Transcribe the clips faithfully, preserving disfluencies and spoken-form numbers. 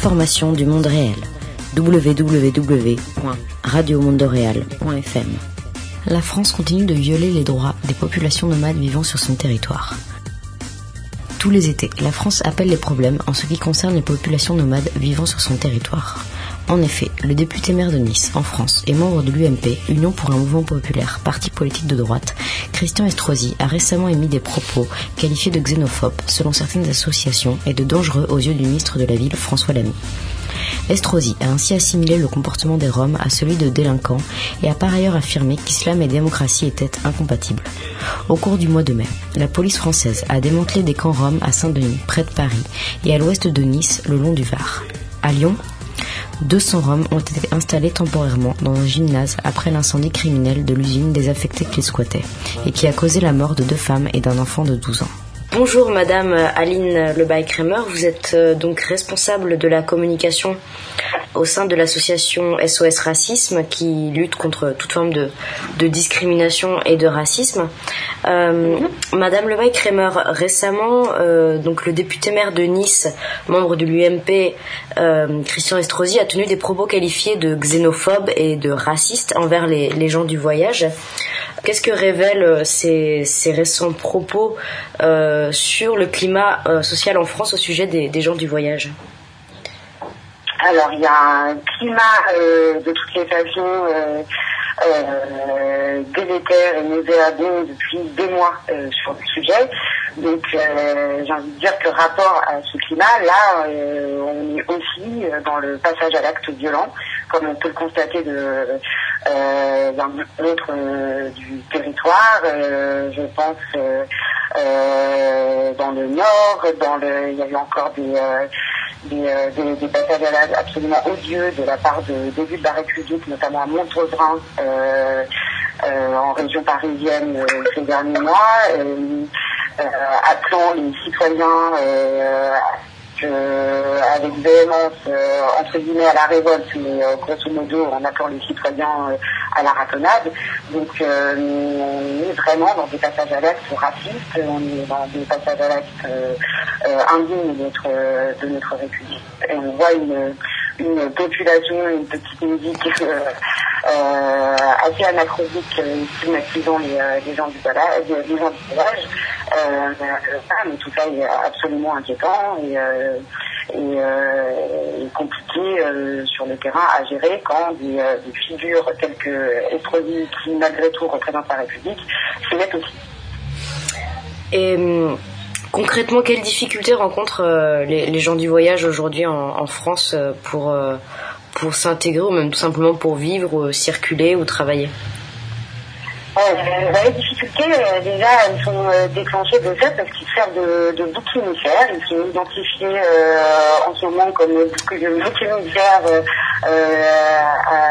l'information du monde réel. w w w point radio mondoréal point f m. La France continue de violer les droits des populations nomades vivant sur son territoire. Tous les étés, la France appelle les problèmes en ce qui concerne les populations nomades vivant sur son territoire. En effet, le député maire de Nice, en France, et membre de l'U M P, Union pour un mouvement populaire, parti politique de droite, Christian Estrosi a récemment émis des propos qualifiés de xénophobes, selon certaines associations, et de dangereux aux yeux du ministre de la Ville, François Lamy. Estrosi a ainsi assimilé le comportement des Roms à celui de délinquants et a par ailleurs affirmé qu'islam et démocratie étaient incompatibles. Au cours du mois de mai, la police française a démantelé des camps roms à Saint-Denis, près de Paris, et à l'ouest de Nice, le long du Var. À Lyon, deux cents Roms ont été installés temporairement dans un gymnase après l'incendie criminel de l'usine désaffectée qu'ils squattaient, et qui a causé la mort de deux femmes et d'un enfant de douze ans. Bonjour Madame Aline Lebaille-Crémer, vous êtes euh, donc responsable de la communication au sein de l'association S O S Racisme qui lutte contre toute forme de, de discrimination et de racisme. Euh, mm-hmm. Madame Lebaille-Crémer, récemment, euh, donc le député maire de Nice, membre de l'U M P, euh, Christian Estrosi, a tenu des propos qualifiés de xénophobes et de racistes envers les, les gens du voyage. Qu'est-ce que révèlent ces, ces récents propos euh, sur le climat euh, social en France au sujet des, des gens du voyage ? Alors, il y a un climat euh, de toutes les façons euh, euh, délétère et nauséabond depuis des mois euh, sur le sujet. Donc, euh, j'ai envie de dire que rapport à ce climat, là, euh, on est aussi dans le passage à l'acte violent, comme on peut le constater de, euh, d'un autre euh, du territoire. Euh, je pense euh, euh, dans le nord, dans le, il y a eu encore des euh, Des, euh, des, des passages à l'acte absolument odieux de la part de d'élus de la République, notamment à Montauban, euh, euh, en région parisienne euh, ces derniers mois, euh, euh, appelant les citoyens euh, euh, avec véhémence, euh, entre guillemets, à la révolte, mais euh, grosso modo en appelant les citoyens euh, à la ratonnade. Donc euh, on est vraiment dans des passages à l'acte racistes, on est dans des passages à l'acte euh, euh, indignes de notre, euh, de notre République. Et on voit une, une population, une petite musique euh, euh, assez anachronique, euh, stigmatisant les, euh, les gens du village, les gens du village. Euh, mais tout ça est absolument inquiétant et, euh, et, euh, et compliqué euh, sur le terrain à gérer quand des, euh, des figures telles que Estrosi, qui malgré tout représentent la République, s'y mettent aussi. Et hum, concrètement, quelles difficultés rencontrent euh, les, les gens du voyage aujourd'hui en, en France euh, pour, euh, pour s'intégrer ou même tout simplement pour vivre, ou circuler ou travailler ? Euh, les difficultés, euh, déjà, elles sont euh, déclenchées de fait parce qu'ils servent de, de bouc émissaire. Ils sont identifiés euh, en ce moment comme bouc émissaire euh, euh,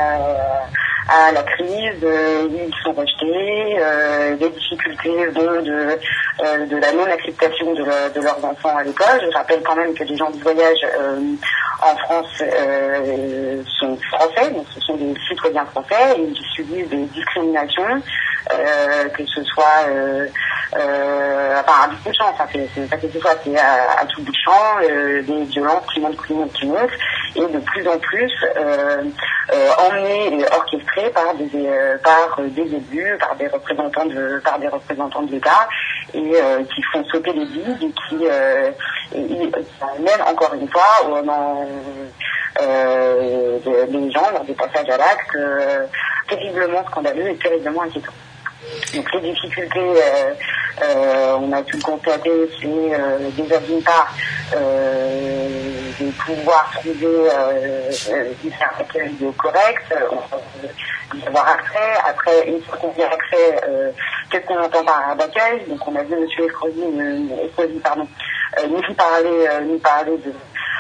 à, à la crise. Euh, ils sont rejetés. Euh, les difficultés vont de, euh, de la non-acceptation de, le, de leurs enfants à l'école. Je rappelle quand même que les gens du voyage euh, en France euh, sont français, donc ce sont des citoyens français et ils subissent des discriminations. Euh, que ce soit euh, euh, enfin, à bout de champ, enfin, c'est, c'est pas que ce soit, c'est à, à tout bout de champ, euh, des violences qui montent, qui montent, qui montent, et de plus en plus euh, euh, emmenées et orchestrées par des euh, par des élus, par des représentants de par des représentants de l'État, et euh, qui font sauter les digues et qui euh, et, et, mènent encore une fois au, dans, euh, les gens dans des passages à l'acte euh, terriblement scandaleux et terriblement inquiétants. Donc les difficultés, euh, euh, on a pu le constater, c'est euh, déjà d'une part euh, de pouvoir trouver euh, des accueils corrects, euh, d'avoir accès. Après, une fois qu'on a accès, euh, qu'est-ce qu'on entend par d'accueil ? Donc on a vu M. Estrosi, euh, Estrosi pardon, euh, nous parler, euh, nous parler de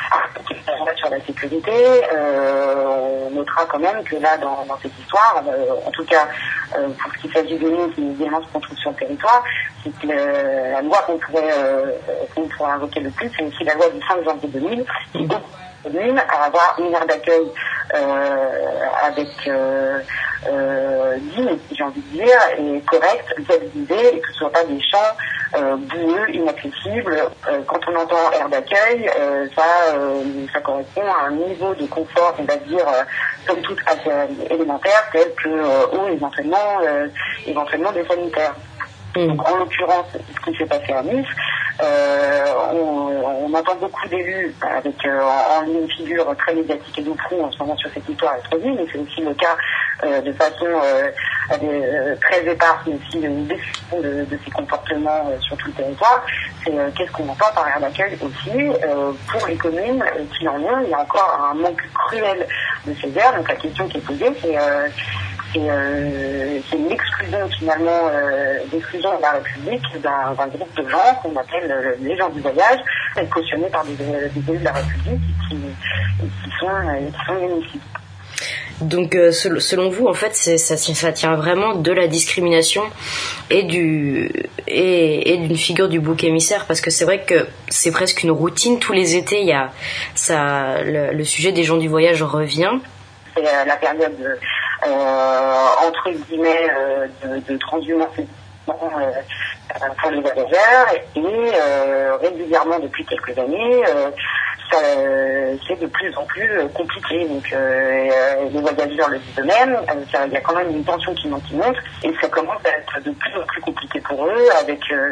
sur la sécurité. Euh, on notera quand même que là, dans, dans cette histoire, euh, en tout cas euh, pour ce qui s'agit de nous, qui est violences contre sur le territoire, c'est que euh, la loi qu'on pourrait, euh, qu'on pourrait invoquer le plus, c'est aussi la loi du cinq janvier deux mille, qui commune à avoir une aire d'accueil euh, avec euh, euh, digne, j'ai envie de dire, et correcte, viabilisée, et que ce ne soit pas des champs euh, boueux, inaccessibles. Euh, quand on entend aire d'accueil, euh, ça, euh, ça correspond à un niveau de confort, on va dire, euh, somme toute assez élémentaire, tel que euh, eau, éventuellement, euh, éventuellement des sanitaires. Donc, en l'occurrence, ce qui s'est passé à Nice, euh, on, on entend beaucoup d'élus avec euh, en, en ligne figure très médiatique et de proue en ce moment sur cette histoire explosive, mais c'est aussi le cas euh, de façon euh, euh, très éparse, mais aussi une description de, de ces comportements euh, sur tout le territoire. C'est euh, qu'est-ce qu'on entend par aire d'accueil aussi euh, pour les communes euh, qui en ont. Il y a encore un manque cruel de ces aires. Donc la question qui est posée, c'est euh, C'est, euh, c'est une exclusion finalement, euh, l'exclusion de la République d'un, d'un groupe de gens qu'on appelle euh, les gens du voyage, cautionnés par des, des élus de la République qui, qui sont, euh, qui sont bénéfiques. Donc euh, selon vous, en fait, c'est, ça, ça tient vraiment de la discrimination et du et, et d'une figure du bouc émissaire, parce que c'est vrai que c'est presque une routine. Tous les étés, il y a ça, le, le sujet des gens du voyage revient. C'est euh, la période de, Euh, entre guillemets euh, de, de transhumance euh, pour les voyageurs, et euh, régulièrement depuis quelques années euh, ça, c'est de plus en plus compliqué. Donc euh, les voyageurs le disent eux-mêmes, euh, il y a quand même une tension qui monte, qui monte, et ça commence à être de plus en plus compliqué pour eux, avec euh,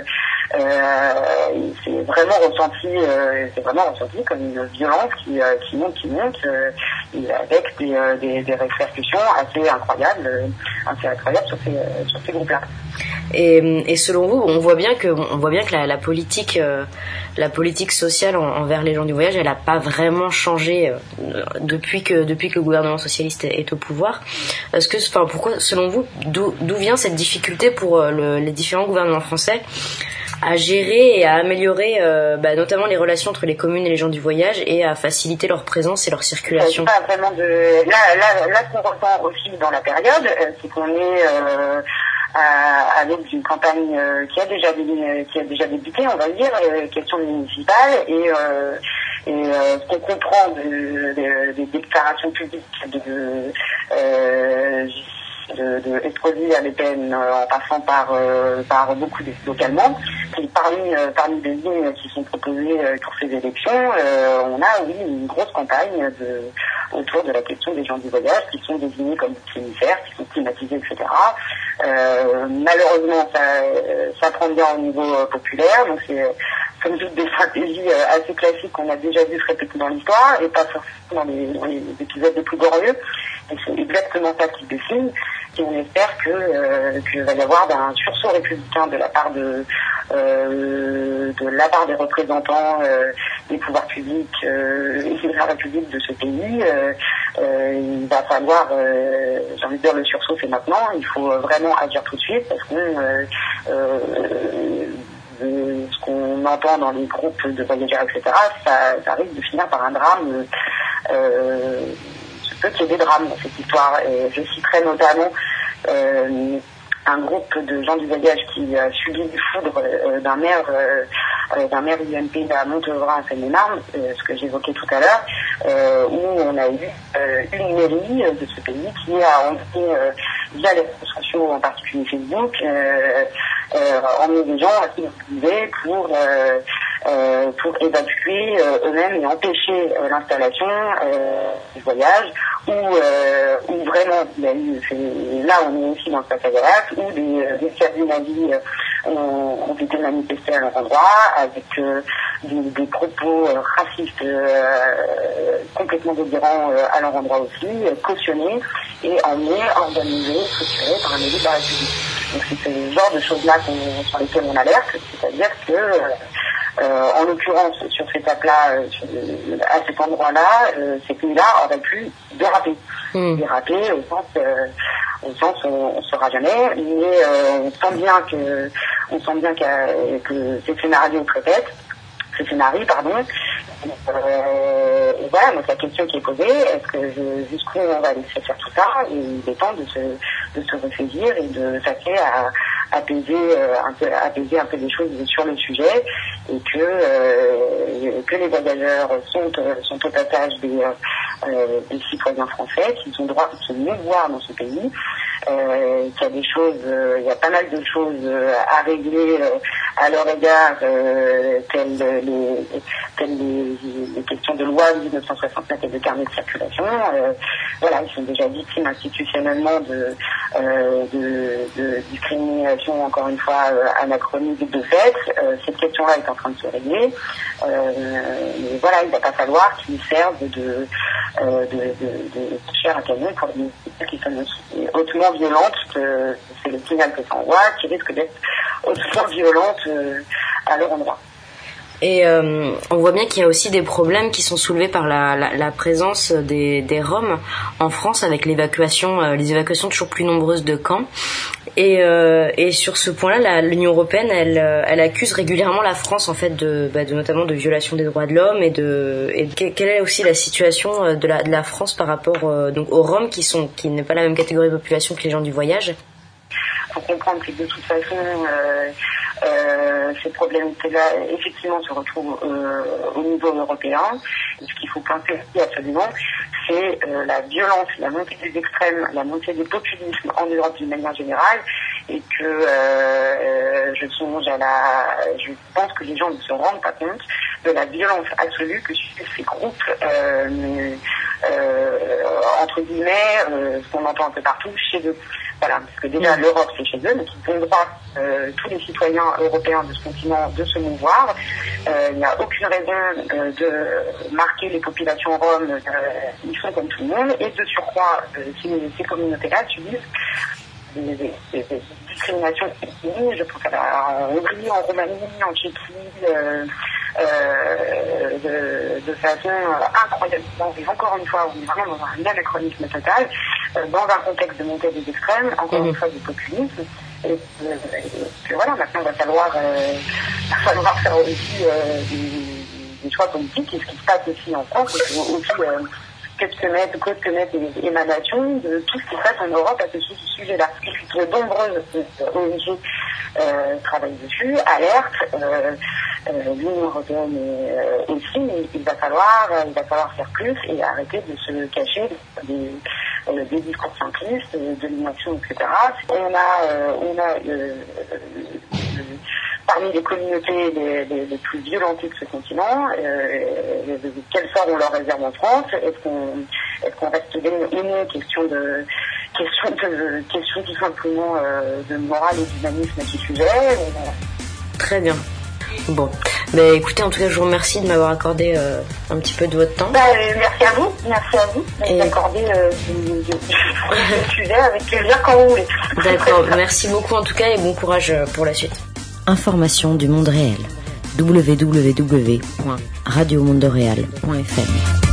euh, c'est vraiment ressenti euh, c'est vraiment ressenti comme une violence qui, euh, qui monte, qui monte euh, et avec des, euh, des, des répercussions assez incroyables euh, assez incroyables sur ces, euh, sur ces groupes-là. Et, et selon vous, on voit bien que on voit bien que la, la politique euh, la politique sociale en, envers les gens du voyage, elle n'a pas vraiment changé euh, depuis que depuis que le gouvernement socialiste est, est au pouvoir. Est-ce que, enfin, pourquoi, selon vous, d'où, d'où vient cette difficulté pour euh, le, les différents gouvernements français à gérer et à améliorer euh, bah, notamment les relations entre les communes et les gens du voyage, et à faciliter leur présence et leur circulation? Pas vraiment de là là là ce qu'on ressent aussi dans la période, euh, c'est qu'on est euh, à, avec une campagne euh, qui a déjà qui a déjà débuté, on va dire, euh, question municipale, et euh, et euh, ce qu'on comprend de, de, des déclarations publiques de euh, de, de Estrosi à Le Pen, euh, en passant par euh, par beaucoup de localement, et parmi euh, parmi les lignes qui sont proposées euh, pour ces élections, euh, on a oui une grosse campagne de autour de la question des gens du voyage, qui sont désignés comme émissaires, qui sont climatisés, et cetera. Euh, malheureusement, ça ça prend bien au niveau euh, populaire, donc c'est comme toutes des stratégies euh, assez classiques qu'on a déjà vu se répéter dans l'histoire, et pas forcément dans les, dans les épisodes les plus glorieux. Et c'est exactement ça qui dessine, et on espère que euh, qu'il va y avoir un sursaut républicain de la part de euh, de la part des représentants euh, des pouvoirs publics euh, et de la République de ce pays. Euh, euh, il va falloir, euh, j'ai envie de dire, le sursaut c'est maintenant. Il faut vraiment agir tout de suite, parce que euh, euh, de ce qu'on entend dans les groupes de voyageurs, et cetera, ça, ça risque de finir par un drame. Euh, peut qu'il y ait des drames dans cette histoire. Et je citerai notamment euh, un groupe de gens du voyage qui a subi les foudres euh, d'un maire euh, d'un maire U M P à Montevrain en Seine-et-Marne, euh, ce que j'évoquais tout à l'heure, euh, où on a eu euh, une mairie de ce pays qui a envoyé euh, via les réseaux sociaux, en particulier Facebook, euh, euh, emmener des gens à s'y pour euh, Euh, pour évacuer euh, eux-mêmes et empêcher euh, l'installation euh, du voyage, où, euh, où vraiment il y a eu, c'est, là on est aussi dans le passage à l'acte, où des, des cabines nazis euh, ont, ont été manifestés à leur endroit, avec euh, des, des propos euh, racistes euh, complètement délirants euh, à leur endroit aussi, euh, cautionnés et emmenés, organisés, structurés par un élu de la République. Donc c'est ce genre de choses-là qu'on, sur lesquelles on alerte, c'est-à-dire que euh, Euh, en l'occurrence, sur cette étape-là, euh, à cet endroit-là, euh, ces pays-là auraient pu déraper. Mmh. Déraper au sens, euh, au sens on ne saura jamais, mais euh, on sent bien que, on sent bien que ces scénarios se répètent, ces scénarios, pardon. Euh, et voilà, donc la question qui est posée, est-ce que je, jusqu'où on va laisser faire tout ça? Et il est temps de se, de se ressaisir et de s'attaquer à, apaiser euh, un peu apaiser un peu les choses sur le sujet, et que euh, que les voyageurs sont sont au passage des euh, des citoyens français, qui ont droit de se mouvoir dans ce pays. Euh, qu'il y a des choses, euh, il y a pas mal de choses euh, à régler euh, à leur égard, euh, telles, les, telles les, les questions de loi de dix-neuf cent soixante-neuf et de carnet de circulation. Euh, voilà, ils sont déjà victimes institutionnellement de, euh, de, de discrimination, encore une fois, euh, anachronique de fait. Euh, cette question-là est en train de se régler. Euh, mais voilà, il ne va pas falloir qu'ils servent de, euh, de, de, de, de chair à canon pour des qui sont hautement violentes, que c'est le signal que ça envoie, qui risque d'être hautement violentes euh, à leur endroit. Et euh, on voit bien qu'il y a aussi des problèmes qui sont soulevés par la, la, la présence des, des Roms en France, avec l'évacuation, euh, les évacuations toujours plus nombreuses de camps. Et, euh, et sur ce point-là, la, l'Union européenne, elle, elle accuse régulièrement la France, en fait, de, bah, de notamment de violation des droits de l'homme, et de, et de quelle est aussi la situation de la, de la France par rapport euh, donc aux Roms, qui sont, qui n'est pas la même catégorie de population que les gens du voyage. Il faut comprendre que de toute façon, euh, euh, ces problématiques-là, effectivement, se retrouvent euh, au niveau européen. Et ce qu'il faut pointer absolument, c'est euh, la violence, la montée des extrêmes, la montée des populismes en Europe d'une manière générale, et que euh, je songe à la, je pense que les gens ne se rendent pas compte de la violence absolue que subissent ces groupes, euh, euh, entre guillemets, euh, ce qu'on entend un peu partout, chez eux. Voilà, parce que déjà l'Europe c'est chez eux, donc ils ont droit, euh, tous les citoyens européens de ce continent, de se mouvoir. Euh, il n'y a aucune raison euh, de marquer les populations roms, euh, ils sont comme tout le monde, et de surcroît, euh, ces, ces communautés-là subissent des, des, des, des discriminations ethniques. Je pense à la, en Hongrie, en Roumanie, en Tchéquie, euh, euh, de, de façon incroyable. Et encore une fois, on est vraiment dans un anachronisme total, euh, dans un contexte de montée des extrêmes, encore mmh. une fois du populisme. Et, euh, et, et voilà, maintenant il va falloir, euh, va falloir faire aussi euh, des, des choix politiques, et ce qui se passe aussi en France, c'est aussi euh, que se mettre, que se mettre des émanations de tout ce qui se passe en Europe à ce sujet-là. De nombreuses O N G euh, travaillent dessus, alertent. Euh, Euh, l'Union européenne euh, aussi, mais il va falloir, euh, il va falloir faire plus et arrêter de se cacher des, euh, des discours simplistes, de l'inaction, et cetera. On a, euh, on a euh, euh, parmi les communautés les, les, les plus violentées de ce continent, euh, quel sort on leur réserve en France? Est-ce qu'on, est-ce qu'on reste aimé? Question de question de question tout simplement euh, de morale et d'humanisme à ce sujet. Très bien. Bon, bah, écoutez, en tout cas, je vous remercie de m'avoir accordé euh, un petit peu de votre temps. Bah, euh, merci à vous, merci à vous et... d'accorder euh, ce sujet avec plaisir quand vous voulez. D'accord, merci beaucoup en tout cas et bon courage pour la suite. Information du monde réel. w w w point radio monde réel point f m